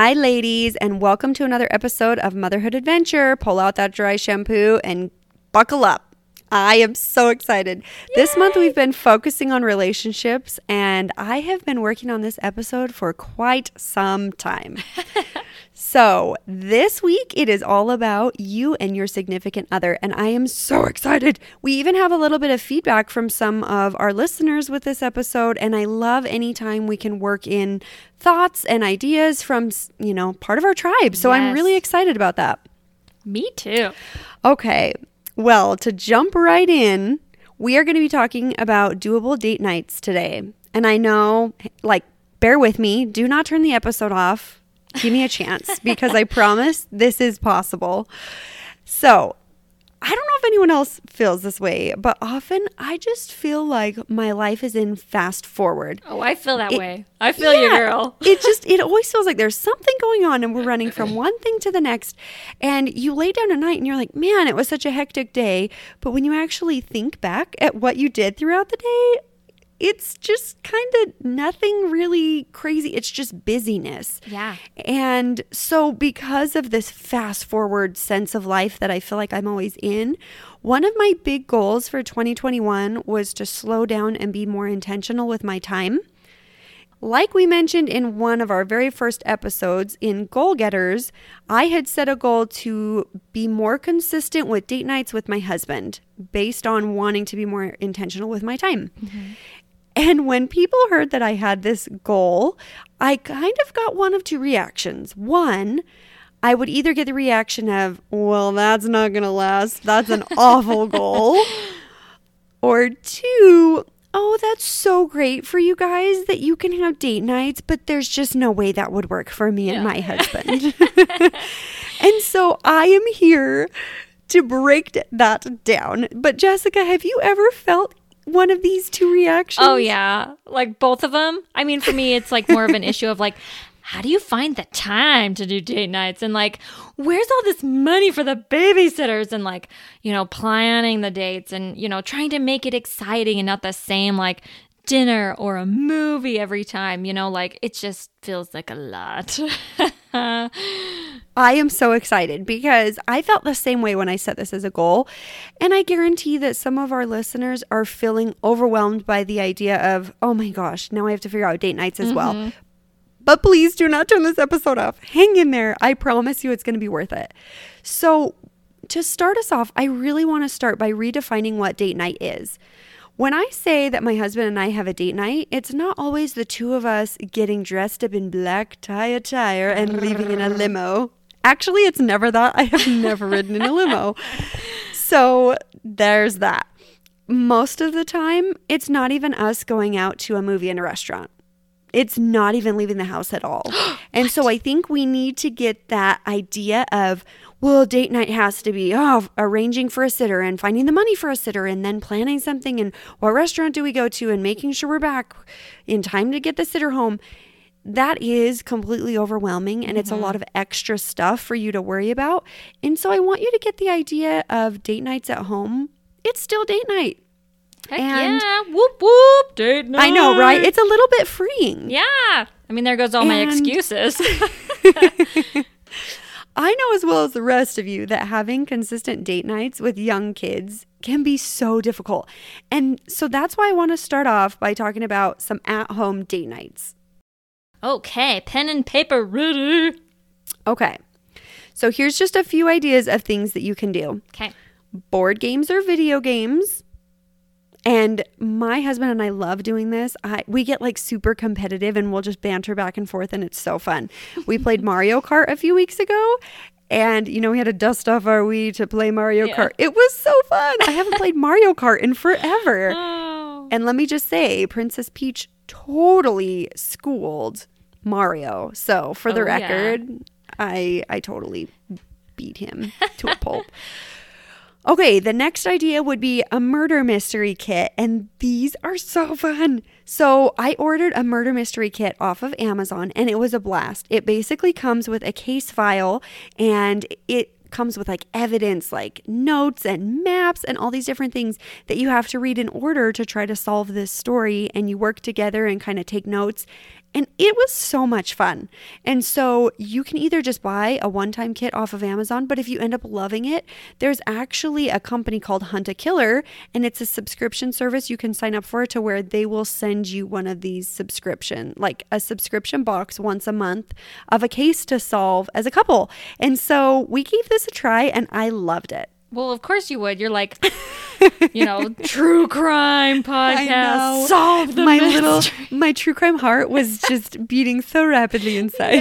Hi, ladies, and welcome to another episode of Motherhood Adventure. Pull out that dry shampoo and buckle up. I am so excited. Yay! This month we've been focusing on relationships, and I have been working on this episode for quite some time. So this week it is all about you and your significant other, and I am so excited. We even have a little bit of feedback from some of our listeners with this episode, and I love anytime we can work in thoughts and ideas from, part of our tribe. So yes. I'm really excited about that. Me too. Okay. Well, to jump right in, we are going to be talking about doable date nights today. And I know, bear with me. Do not turn the episode off. Give me a chance because I promise this is possible. So I don't know if anyone else feels this way, but often I just feel like my life is in fast forward. Oh, I feel that way. I feel you, girl. It always feels like there's something going on and we're running from one thing to the next. And you lay down at night and you're like, man, it was such a hectic day. But when you actually think back at what you did throughout the day, it's just kind of nothing really crazy. It's just busyness. Yeah. And so because of this fast forward sense of life that I feel like I'm always in, one of my big goals for 2021 was to slow down and be more intentional with my time. Like we mentioned in one of our very first episodes in Goal Getters, I had set a goal to be more consistent with date nights with my husband based on wanting to be more intentional with my time. Mm-hmm. And when people heard that I had this goal, I kind of got one of two reactions. One, I would either get the reaction of, well, that's not going to last. That's an awful goal. Or two, oh, that's so great for you guys that you can have date nights, but there's just no way that would work for me and my husband. And so I am here to break that down. But Jessica, have you ever felt one of these two reactions? Oh, yeah. Like both of them. I mean, for me, it's like more of an issue of how do you find the time to do date nights? And where's all this money for the babysitters? And planning the dates and, trying to make it exciting and not the same dinner or a movie every time, it just feels like a lot. I am so excited because I felt the same way when I set this as a goal. And I guarantee that some of our listeners are feeling overwhelmed by the idea of, oh my gosh, now I have to figure out date nights as well. But please do not turn this episode off. Hang in there. I promise you it's going to be worth it. So to start us off, I really want to start by redefining what date night is. When I say that my husband and I have a date night, it's not always the two of us getting dressed up in black tie attire and leaving in a limo. Actually, it's never that. I have never ridden in a limo. So there's that. Most of the time, it's not even us going out to a movie in a restaurant. It's not even leaving the house at all. And so I think we need to get that idea of, well, date night has to be arranging for a sitter and finding the money for a sitter and then planning something and what restaurant do we go to and making sure we're back in time to get the sitter home. That is completely overwhelming and it's a lot of extra stuff for you to worry about. And so I want you to get the idea of date nights at home. It's still date night. Heck and yeah. Whoop, whoop. Date night. I know, right? It's a little bit freeing. Yeah. I mean, there goes all my excuses. I know as well as the rest of you that having consistent date nights with young kids can be so difficult. And so that's why I want to start off by talking about some at-home date nights. Okay, pen and paper ready. Okay. So here's just a few ideas of things that you can do. Okay. Board games or video games. And my husband and I love doing this. We get super competitive and we'll just banter back and forth and it's so fun. We played Mario Kart a few weeks ago and, we had to dust off our Wii to play Mario Kart. It was so fun. I haven't played Mario Kart in forever. Oh. And let me just say, Princess Peach totally schooled Mario. So for the record, I totally beat him to a pulp. Okay, the next idea would be a murder mystery kit, and these are so fun. So I ordered a murder mystery kit off of Amazon, and it was a blast. It basically comes with a case file, and it comes with evidence, notes and maps and all these different things that you have to read in order to try to solve this story, and you work together and kind of take notes. And it was so much fun. And so you can either just buy a one-time kit off of Amazon, but if you end up loving it, there's actually a company called Hunt a Killer, and it's a subscription service you can sign up for to where they will send you one of these like a subscription box once a month of a case to solve as a couple. And so we gave this a try and I loved it. Well, of course you would. You're like, true crime podcast. Solve the mystery. My true crime heart was just beating so rapidly inside.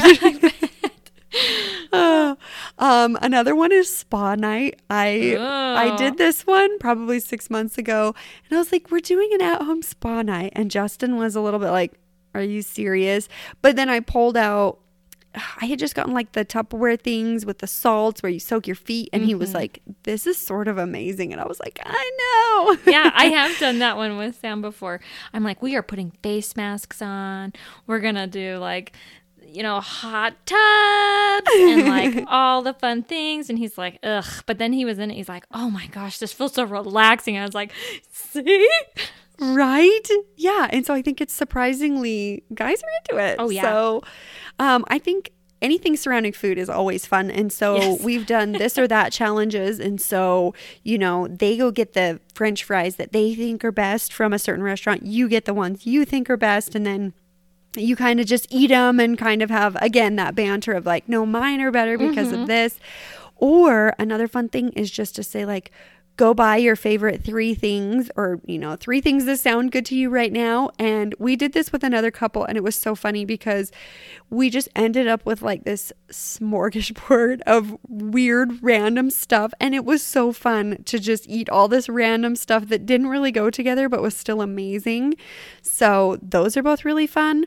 Another one is spa night. I did this one probably 6 months ago, and I was like, we're doing an at-home spa night. And Justin was a little bit like, are you serious? But then I pulled out, I had just gotten like the Tupperware things with the salts where you soak your feet. And he was like, this is sort of amazing. And I was like, I know. Yeah, I have done that one with Sam before. I'm like, we are putting face masks on. We're going to do like, hot tubs and like all the fun things. And he's like, ugh. But then he was in it. He's like, oh my gosh, this feels so relaxing. I was like, see? Right? Yeah. And so I think it's surprisingly, guys are into it. Oh, yeah. So I think anything surrounding food is always fun. And so we've done this or that challenges. And so, they go get the French fries that they think are best from a certain restaurant. You get the ones you think are best. And then you kind of just eat them and kind of have, again, that banter of like, no, mine are better because of this. Or another fun thing is just to say like, go buy your favorite 3 things or, 3 things that sound good to you right now. And we did this with another couple and it was so funny because we just ended up with like this smorgasbord of weird random stuff. And it was so fun to just eat all this random stuff that didn't really go together, but was still amazing. So those are both really fun.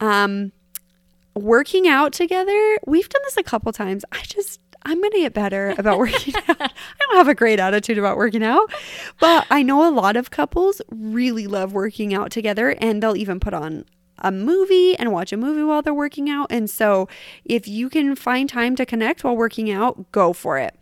Working out together, we've done this a couple times. I'm going to get better about working out. I don't have a great attitude about working out, but I know a lot of couples really love working out together and they'll even put on a movie and watch a movie while they're working out. And so if you can find time to connect while working out, go for it.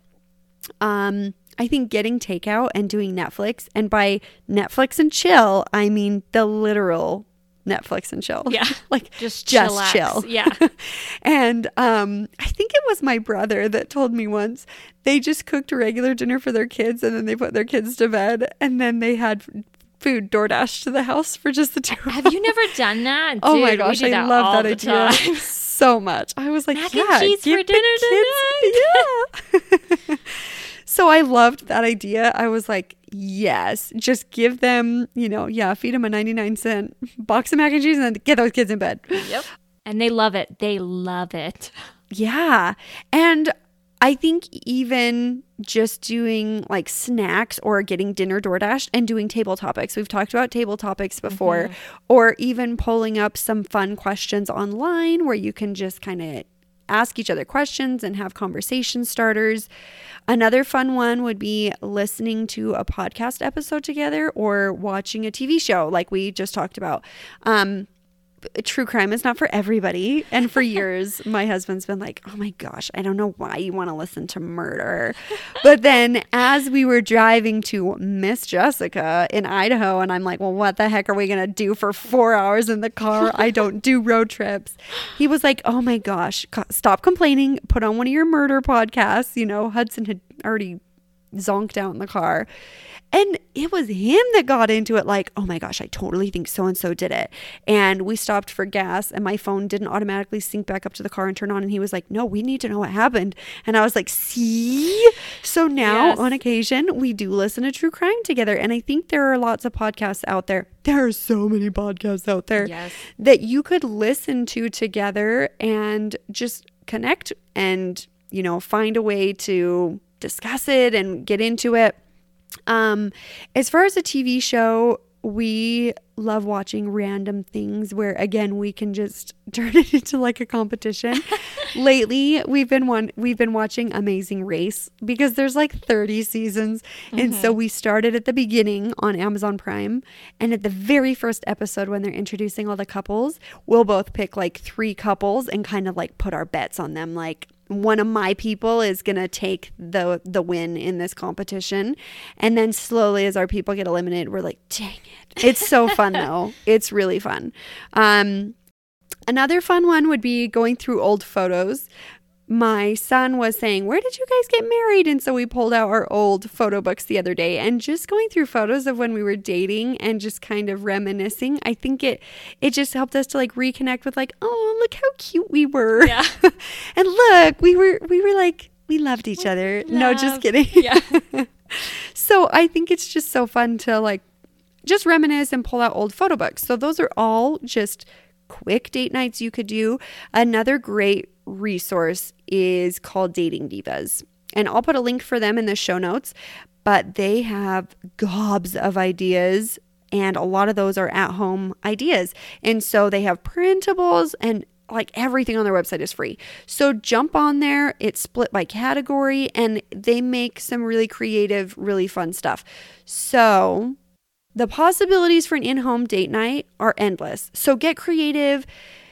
I think getting takeout and doing Netflix, and by Netflix and chill, I mean the literal Netflix and chill. Yeah. Like just chill. Yeah. And I think it was my brother that told me once they just cooked a regular dinner for their kids and then they put their kids to bed and then they had food DoorDash to the house for just the 2 of them. Have you never done that? Dude, oh my gosh, I love that idea time. So much. I was like, mac and cheese for dinner tonight. Yeah. So I loved that idea. I was like, yes, just give them, feed them a 99-cent box of mac and cheese and then get those kids in bed. Yep. And they love it. They love it. Yeah. And I think even just doing like snacks or getting dinner DoorDash and doing table topics. We've talked about table topics before, or even pulling up some fun questions online where you can just kind of ask each other questions and have conversation starters. Another fun one would be listening to a podcast episode together or watching a TV show like we just talked about. True crime is not for everybody. And for years, my husband's been like, oh my gosh, I don't know why you want to listen to murder. But then as we were driving to Miss Jessica in Idaho, and I'm like, well, what the heck are we going to do for 4 hours in the car? I don't do road trips. He was like, oh my gosh, stop complaining. Put on one of your murder podcasts. Hudson had already zonked out in the car. And it was him that got into it like, oh my gosh, I totally think so-and-so did it. And we stopped for gas and my phone didn't automatically sync back up to the car and turn on. And he was like, no, we need to know what happened. And I was like, see? So now on occasion, we do listen to true crime together. And I think there are lots of podcasts out there. There are so many podcasts out there that you could listen to together and just connect and, find a way to discuss it and get into it. As far as a TV show, we love watching random things where, again, we can just turn it into like a competition. Lately, we've been watching Amazing Race because there's like 30 seasons. And so we started at the beginning on Amazon Prime. And at the very first episode, when they're introducing all the couples, we'll both pick like 3 couples and kind of like put our bets on them. Like, one of my people is going to take the win in this competition. And then slowly as our people get eliminated, we're like, dang it. It's so fun though. It's really fun. Another fun one would be going through old photos. My son was saying, where did you guys get married? And so we pulled out our old photo books the other day and just going through photos of when we were dating and just kind of reminiscing. I think it just helped us to like reconnect with like, oh, look how cute we were. Yeah. And look, we were like, we loved each other. No, just kidding. Yeah. So I think it's just so fun to like just reminisce and pull out old photo books. So those are all just quick date nights you could do. Another great resource is called Dating Divas. And I'll put a link for them in the show notes, but they have gobs of ideas and a lot of those are at-home ideas. And so they have printables and like everything on their website is free. So jump on there. It's split by category and they make some really creative, really fun stuff. So the possibilities for an in-home date night are endless. So get creative,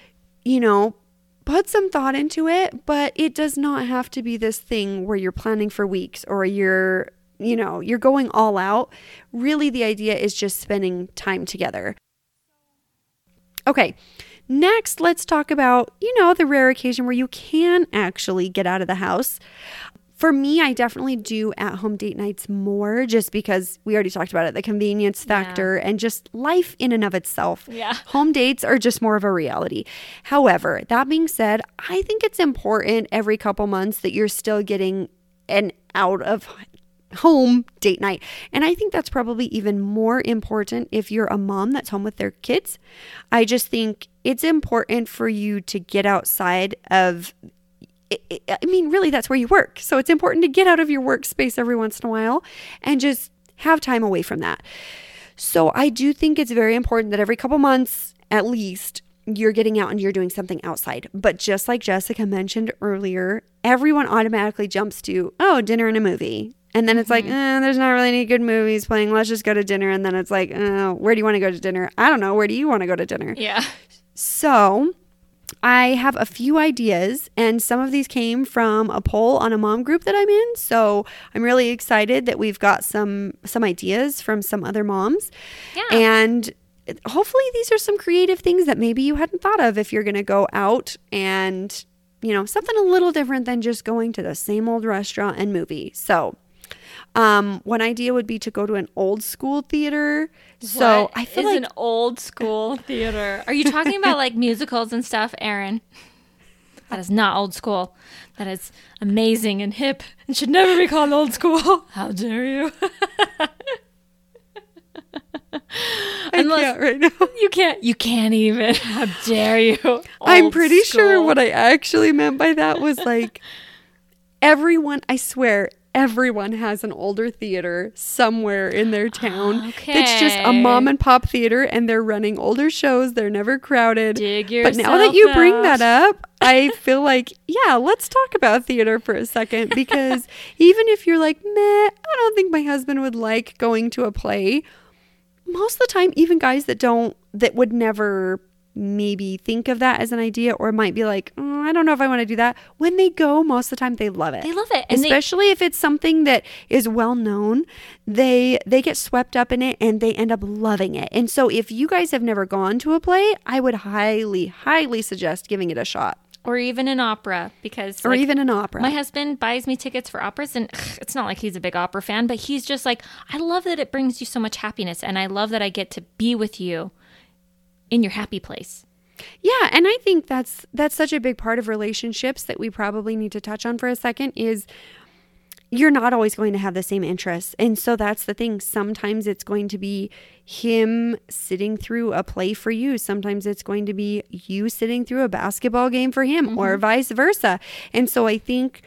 put some thought into it, but it does not have to be this thing where you're planning for weeks or you're going all out. Really, the idea is just spending time together. Okay. Next, let's talk about, the rare occasion where you can actually get out of the house. For me, I definitely do at-home date nights more just because we already talked about it, the convenience factor and just life in and of itself. Yeah. Home dates are just more of a reality. However, that being said, I think it's important every couple months that you're still getting an out-of-home date night. And I think that's probably even more important if you're a mom that's home with their kids. I just think it's important for you to get outside of really, that's where you work. So it's important to get out of your workspace every once in a while and just have time away from that. So I do think it's very important that every couple months, at least, you're getting out and you're doing something outside. But just like Jessica mentioned earlier, everyone automatically jumps to, dinner and a movie. And then it's like, there's not really any good movies playing. Let's just go to dinner. And then it's like, where do you want to go to dinner? I don't know. Where do you want to go to dinner? Yeah. So I have a few ideas, and some of these came from a poll on a mom group that I'm in. So I'm really excited that we've got some ideas from some other moms. Yeah. And hopefully these are some creative things that maybe you hadn't thought of if you're going to go out and, something a little different than just going to the same old restaurant and movie. So one idea would be to go to an old school theater. So I feel like an old school theater. Are you talking about like musicals and stuff, Erin? That is not old school. That is amazing and hip and should never be called old school. How dare you? I can't right now. You can't even. How dare you? I'm pretty sure what I actually meant by that was like I swear, everyone has an older theater somewhere in their town. Okay. It's just a mom and pop theater and they're running older shows. They're never crowded. Dig yourself But now that you bring out. that up, I feel like, let's talk about theater for a second because even if you're like, I don't think my husband would like going to a play. Most of the time, even guys that would never maybe think of that as an idea or might be like, I don't know if I want to do that. When they go, most of the time they love it. They love it. And especially if it's something that is well known, they get swept up in it and they end up loving it. And so if you guys have never gone to a play, I would highly, highly suggest giving it a shot. Or even an opera even an opera. My husband buys me tickets for operas and it's not like he's a big opera fan, but he's just like, I love that it brings you so much happiness and I love that I get to be with you in your happy place. Yeah, and I think that's such a big part of relationships that we probably need to touch on for a second is you're not always going to have the same interests. And so that's the thing. Sometimes it's going to be him sitting through a play for you. Sometimes it's going to be you sitting through a basketball game for him or vice versa. And so I think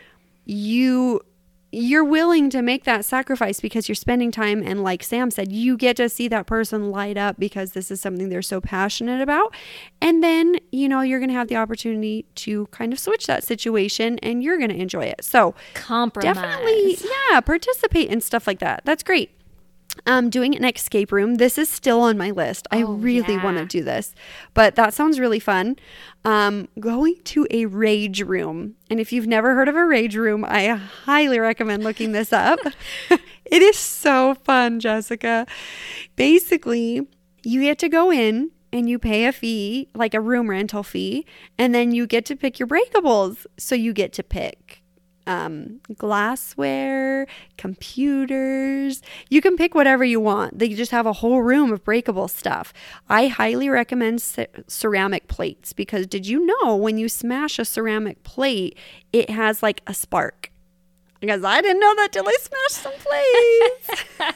you're willing to make that sacrifice because you're spending time. And like Sam said, you get to see that person light up because this is something they're so passionate about. And then, you're going to have the opportunity to kind of switch that situation and you're going to enjoy it. So compromise. Definitely, participate in stuff like that. That's great. Doing an escape room. This is still on my list. I really want to do this, but that sounds really fun. Going to a rage room. And if you've never heard of a rage room, I highly recommend looking this up. It is so fun, Jessica. Basically, you get to go in and you pay a fee, like a room rental fee, and then you get to pick your breakables. So you get to pick glassware, computers. You can pick whatever you want. They just have a whole room of breakable stuff. I highly recommend ceramic plates, because did you know when you smash a ceramic plate, it has like a spark? Because I didn't know that till I smashed some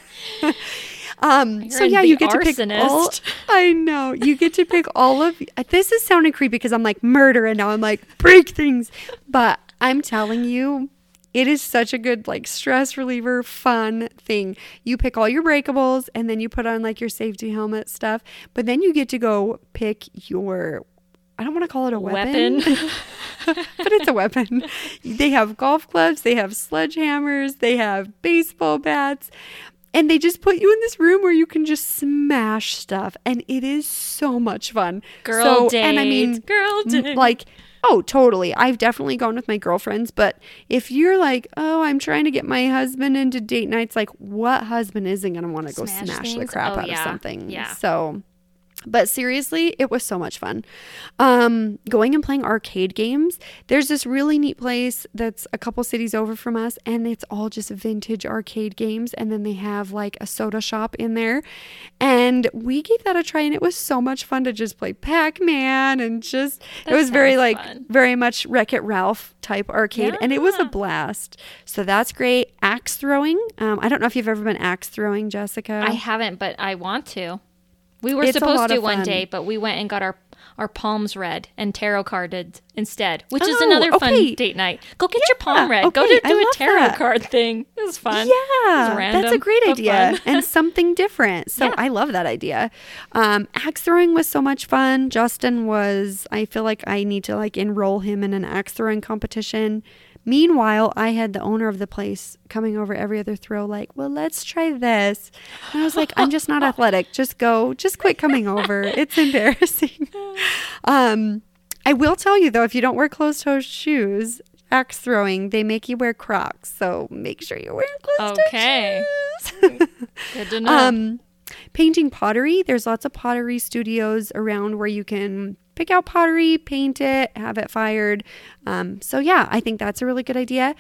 plates. So yeah, you get to pick all. I know, you get to pick all of. This is sounding creepy because I'm like murder, and now I'm like break things, but I'm telling you, it is such a good like stress reliever, fun thing. You pick all your breakables, and then you put on like your safety helmet stuff, but then you get to go pick your, I don't want to call it a weapon. But it's a weapon. They have golf clubs, they have sledgehammers, they have baseball bats, and they just put you in this room where you can just smash stuff, and it is so much fun. Girl dates. And I mean, girl dates. Like, oh, totally. I've definitely gone with my girlfriends, but if you're like, oh, I'm trying to get my husband into date nights, like what husband isn't going to want to go smash the crap out of something? Yeah. So, but seriously, it was so much fun. Going and playing arcade games. There's this really neat place that's a couple cities over from us, and it's all just vintage arcade games. And then they have like a soda shop in there. And we gave that a try, and it was so much fun to just play Pac-Man and just, it was very like, very much Wreck-It Ralph type arcade. And it was a blast. So that's great. Axe throwing. I don't know if you've ever been axe throwing, Jessica. I haven't, but I want to. We were supposed to one day, but we went and got our palms read and tarot carded instead, which is another fun date night. Go get your palm read. Go do a tarot card thing. It was fun. Yeah, random, that's a great idea and something different. So I love that idea. Axe throwing was so much fun. Justin was, I feel like I need to like enroll him in an axe throwing competition. Meanwhile, I had the owner of the place coming over every other throw like, well, let's try this. And I was like, I'm just not athletic. Just quit coming over. It's embarrassing. I will tell you, though, if you don't wear closed-toed shoes, axe throwing, they make you wear Crocs. So make sure you're wearing closed-toed shoes. Good to know. Painting pottery. There's lots of pottery studios around where you can pick out pottery, paint it, have it fired. So yeah, I think that's a really good idea.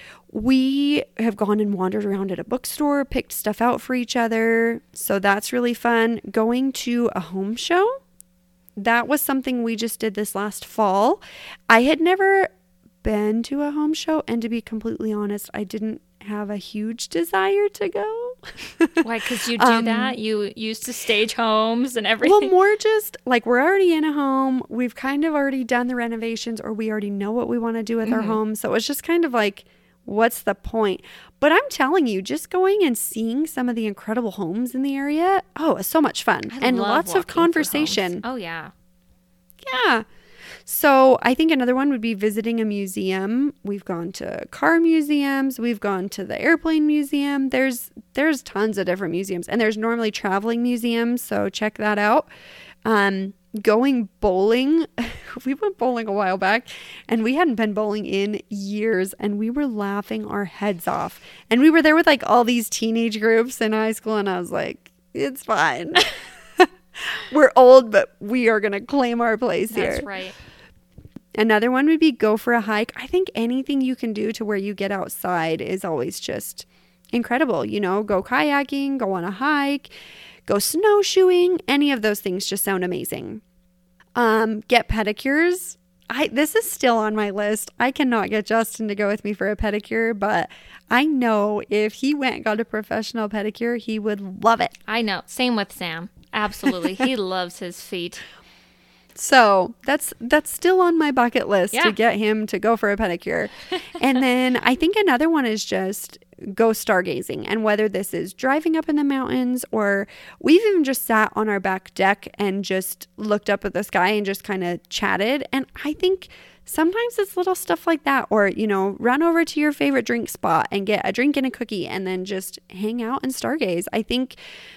We have gone and wandered around at a bookstore, picked stuff out for each other. So that's really fun. Going to a home show. That was something we just did this last fall. I had never been to a home show, and to be completely honest, I didn't have a huge desire to go. Why? Because you do that? You used to stage homes and everything? Well, more just like we're already in a home. We've kind of already done the renovations, or we already know what we want to do with our home. So it's just kind of like, what's the point? But I'm telling you, just going and seeing some of the incredible homes in the area, it's so much fun. And lots of conversation. Oh, yeah. Yeah. So I think another one would be visiting a museum. We've gone to car museums. We've gone to the airplane museum. There's tons of different museums, and there's normally traveling museums. So check that out. Going bowling. We went bowling a while back, and we hadn't been bowling in years, and we were laughing our heads off. And we were there with like all these teenage groups in high school, and I was like, it's fine. We're old, but we are going to claim our place here. That's right. Another one would be go for a hike. I think anything you can do to where you get outside is always just incredible. You know, go kayaking, go on a hike, go snowshoeing. Any of those things just sound amazing. Get pedicures. This is still on my list. I cannot get Justin to go with me for a pedicure, but I know if he went and got a professional pedicure, he would love it. I know. Same with Sam. Absolutely. He loves his feet. So that's still on my bucket list to get him to go for a pedicure. And then I think another one is just go stargazing. And whether this is driving up in the mountains, or we've even just sat on our back deck and just looked up at the sky and just kind of chatted. And I think sometimes it's little stuff like that, or, you know, run over to your favorite drink spot and get a drink and a cookie and then just hang out and stargaze. I think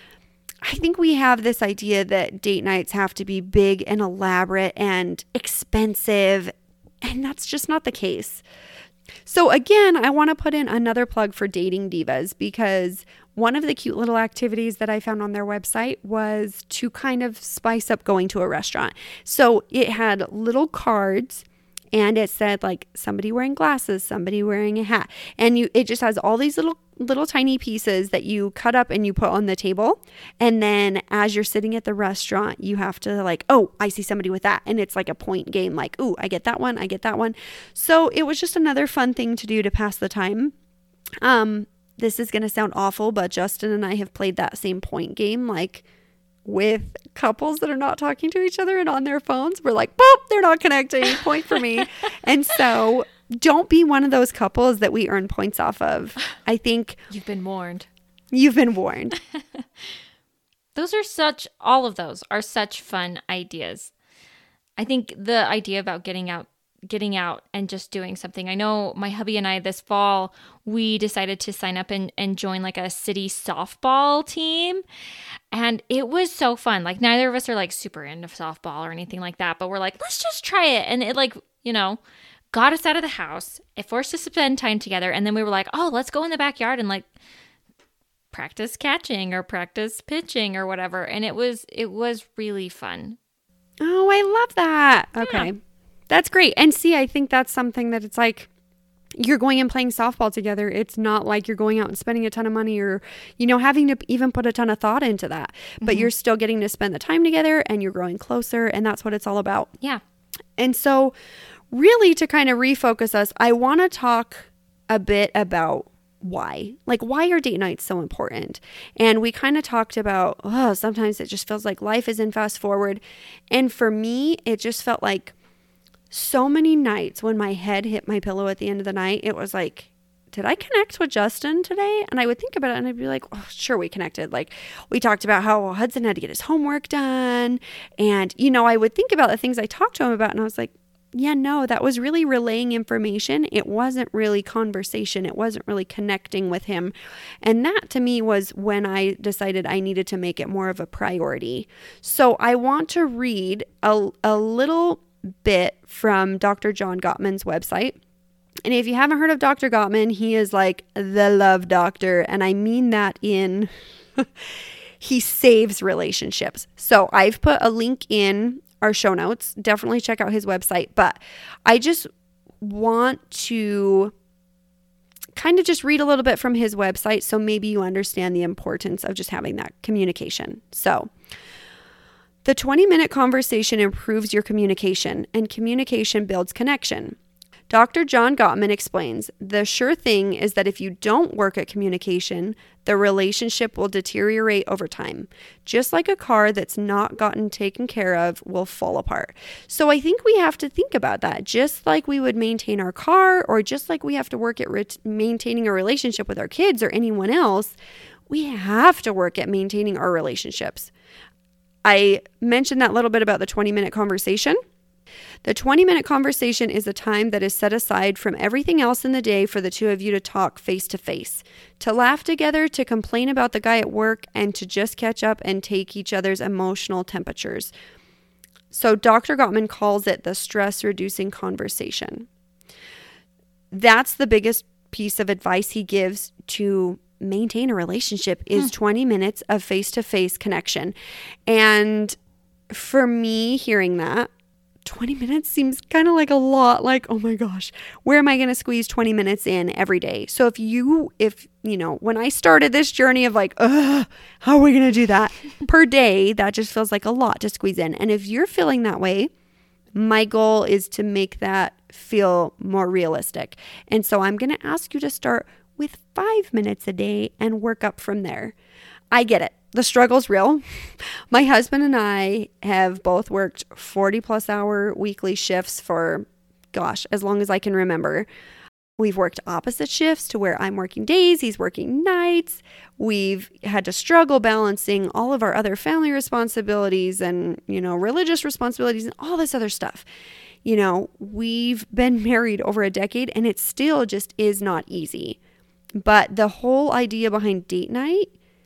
we have this idea that date nights have to be big and elaborate and expensive, and that's just not the case. So again, I want to put in another plug for Dating Divas, because one of the cute little activities that I found on their website was to kind of spice up going to a restaurant. So it had little cards, and it said like somebody wearing glasses, somebody wearing a hat. And it just has all these little tiny pieces that you cut up and you put on the table. And then as you're sitting at the restaurant, you have to like, oh, I see somebody with that. And it's like a point game, like, ooh, I get that one, I get that one. So it was just another fun thing to do to pass the time. This is going to sound awful, but Justin and I have played that same point game, like with couples that are not talking to each other and on their phones. We're like, boop, they're not connecting, point for me. And so don't be one of those couples that we earn points off of. I think You've been warned. You've been warned. All of those are such fun ideas. I think the idea about getting out and just doing something. I know my hubby and I this fall, we decided to sign up and join like a city softball team. And it was so fun. Like neither of us are like super into softball or anything like that, but we're like, let's just try it. And it like, got us out of the house. It forced us to spend time together. And then we were like, oh, let's go in the backyard and like practice catching or practice pitching or whatever. And it was really fun. Oh, I love that. Okay. Yeah. That's great. And see, I think that's something that it's like you're going and playing softball together. It's not like you're going out and spending a ton of money or, having to even put a ton of thought into that. But you're still getting to spend the time together and you're growing closer. And that's what it's all about. Yeah. And so really to kind of refocus us, I want to talk a bit about why. Like, why are date nights so important? And we kind of talked about, sometimes it just feels like life is in fast forward. And for me, it just felt like so many nights when my head hit my pillow at the end of the night, it was like, did I connect with Justin today? And I would think about it and I'd be like, oh, sure, we connected. Like we talked about how Hudson had to get his homework done. And, I would think about the things I talked to him about and I was like, yeah, no, that was really relaying information. It wasn't really conversation. It wasn't really connecting with him. And that to me was when I decided I needed to make it more of a priority. So I want to read a little bit from Dr. John Gottman's website. And if you haven't heard of Dr. Gottman, he is like the love doctor. And I mean that in he saves relationships. So I've put a link in our show notes. Definitely check out his website. But I just want to kind of just read a little bit from his website so maybe you understand the importance of just having that communication. So the 20-minute conversation improves your communication, and communication builds connection. Dr. John Gottman explains, the sure thing is that if you don't work at communication, the relationship will deteriorate over time. Just like a car that's not gotten taken care of will fall apart. So I think we have to think about that. Just like we would maintain our car, or just like we have to work at maintaining a relationship with our kids or anyone else, we have to work at maintaining our relationships. I mentioned that little bit about the 20-minute conversation. The 20-minute conversation is a time that is set aside from everything else in the day for the two of you to talk face to face, to laugh together, to complain about the guy at work, and to just catch up and take each other's emotional temperatures. So Dr. Gottman calls it the stress-reducing conversation. That's the biggest piece of advice he gives to maintain a relationship is 20 minutes of face-to-face connection. And for me, hearing that, 20 minutes seems kind of like a lot, like, oh my gosh, where am I going to squeeze 20 minutes in every day? So if when I started this journey of like, how are we going to do that per day? That just feels like a lot to squeeze in. And if you're feeling that way, my goal is to make that feel more realistic. And so I'm going to ask you to start with 5 minutes a day and work up from there. I get it. The struggle's real. My husband and I have both worked 40 plus hour weekly shifts for, as long as I can remember. We've worked opposite shifts to where I'm working days, he's working nights. We've had to struggle balancing all of our other family responsibilities and, religious responsibilities and all this other stuff. We've been married over a decade and it still just is not easy. But the whole idea behind date night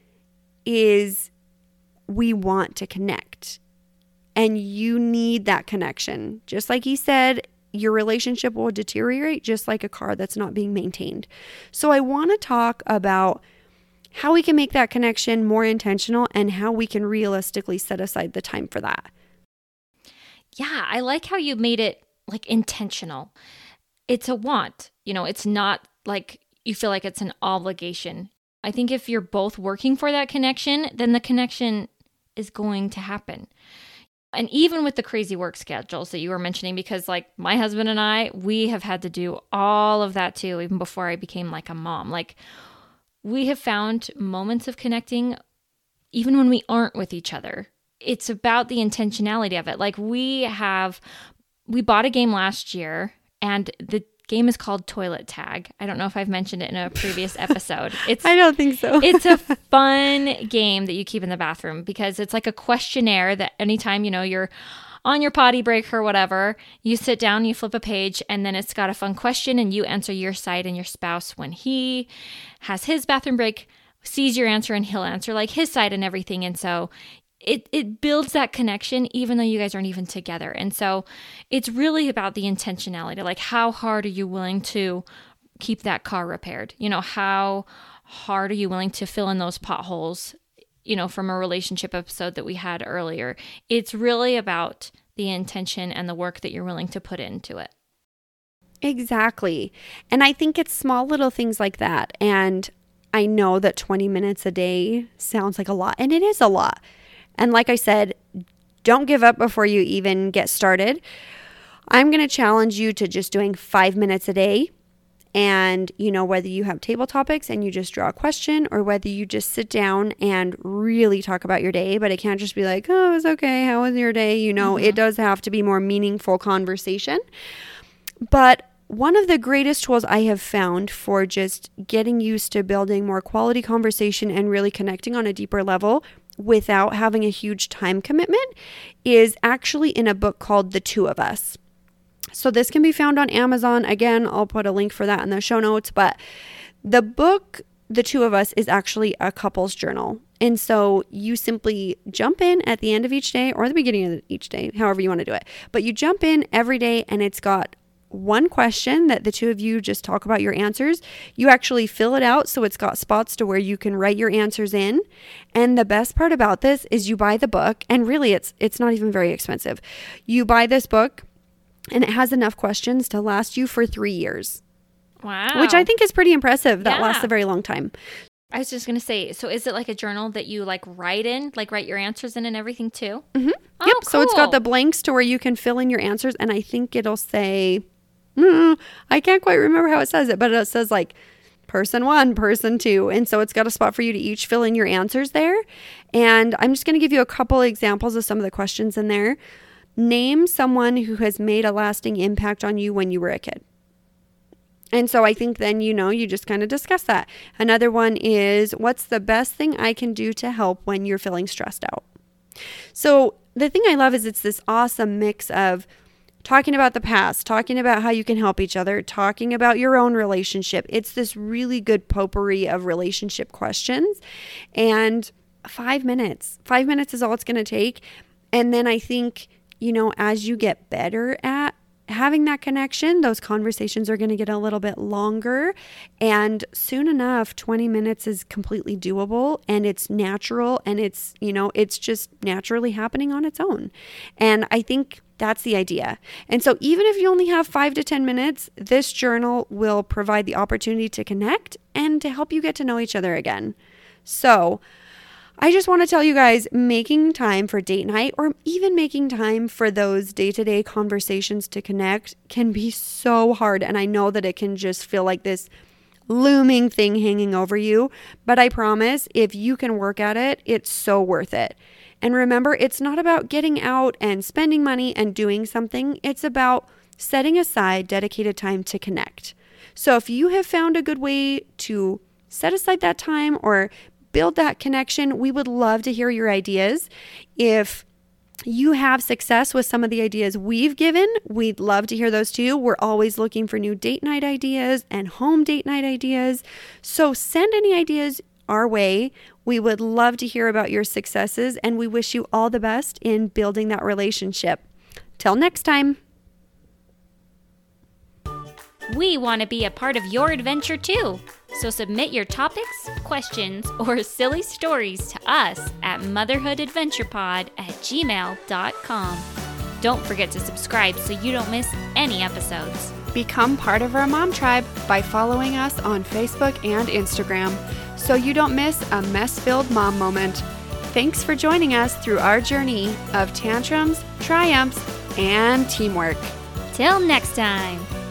is we want to connect and you need that connection. Just like he said, your relationship will deteriorate just like a car that's not being maintained. So I want to talk about how we can make that connection more intentional and how we can realistically set aside the time for that. Yeah, I like how you made it like intentional. It's a want, it's not like you feel like it's an obligation. I think if you're both working for that connection, then the connection is going to happen. And even with the crazy work schedules that you were mentioning, because like my husband and I, we have had to do all of that too, even before I became like a mom. Like we have found moments of connecting even when we aren't with each other. It's about the intentionality of it. Like we bought a game last year, and the game is called Toilet Tag. I don't know if I've mentioned it in a previous episode. I don't think so. It's a fun game that you keep in the bathroom because it's like a questionnaire that anytime, you're on your potty break or whatever, you sit down, you flip a page, and then it's got a fun question and you answer your side, and your spouse, when he has his bathroom break, sees your answer and he'll answer like his side and everything. And so it builds that connection even though you guys aren't even together. And so it's really about the intentionality. Like how hard are you willing to keep that car repaired? How hard are you willing to fill in those potholes, from a relationship episode that we had earlier? It's really about the intention and the work that you're willing to put into it. Exactly. And I think it's small little things like that. And I know that 20 minutes a day sounds like a lot, and it is a lot. And like I said, don't give up before you even get started. I'm going to challenge you to just doing 5 minutes a day. And, whether you have table topics and you just draw a question, or whether you just sit down and really talk about your day, but it can't just be like, oh, it's okay. How was your day? It does have to be more meaningful conversation. But one of the greatest tools I have found for just getting used to building more quality conversation and really connecting on a deeper level without having a huge time commitment is actually in a book called The Two of Us. So this can be found on Amazon. Again, I'll put a link for that in the show notes. But the book, The Two of Us, is actually a couple's journal. And so you simply jump in at the end of each day or the beginning of each day, however you want to do it. But you jump in every day and it's got one question that the two of you just talk about your answers. You actually fill it out so it's got spots to where you can write your answers in. And the best part about this is you buy the book, and really it's not even very expensive. You buy this book and it has enough questions to last you for 3 years. Wow. Which I think is pretty impressive. That Yeah. lasts a very long time. I was just going to say, so is it like a journal that you like write your answers in and everything too? Mm-hmm. Oh, Yep. So it's got cool. the blanks to where you can fill in your answers. And I think it'll say, I can't quite remember how it says it, but it says like person 1, person 2. And so it's got a spot for you to each fill in your answers there. And I'm just going to give you a couple examples of some of the questions in there. Name someone who has made a lasting impact on you when you were a kid. And so I think then, you just kind of discuss that. Another one is, what's the best thing I can do to help when you're feeling stressed out? So the thing I love is it's this awesome mix of talking about the past, talking about how you can help each other, talking about your own relationship. It's this really good potpourri of relationship questions. And 5 minutes. 5 minutes is all it's going to take. And then I think, as you get better at having that connection, those conversations are going to get a little bit longer. And soon enough, 20 minutes is completely doable, and it's natural, and it's just naturally happening on its own. And I think that's the idea. And so even if you only have 5 to 10 minutes, this journal will provide the opportunity to connect and to help you get to know each other again. So I just want to tell you guys, making time for date night, or even making time for those day-to-day conversations to connect, can be so hard. And I know that it can just feel like this looming thing hanging over you. But I promise, if you can work at it, it's so worth it. And remember, it's not about getting out and spending money and doing something. It's about setting aside dedicated time to connect. So if you have found a good way to set aside that time or build that connection, we would love to hear your ideas. If you have success with some of the ideas we've given, we'd love to hear those too. We're always looking for new date night ideas and home date night ideas. So send any ideas our way. We would love to hear about your successes, and we wish you all the best in building that relationship. Till next time. We want to be a part of your adventure too. So submit your topics, questions, or silly stories to us at motherhoodadventurepod@gmail.com. Don't forget to subscribe so you don't miss any episodes. Become part of our mom tribe by following us on Facebook and Instagram so you don't miss a mess-filled mom moment. Thanks for joining us through our journey of tantrums, triumphs, and teamwork. Till next time.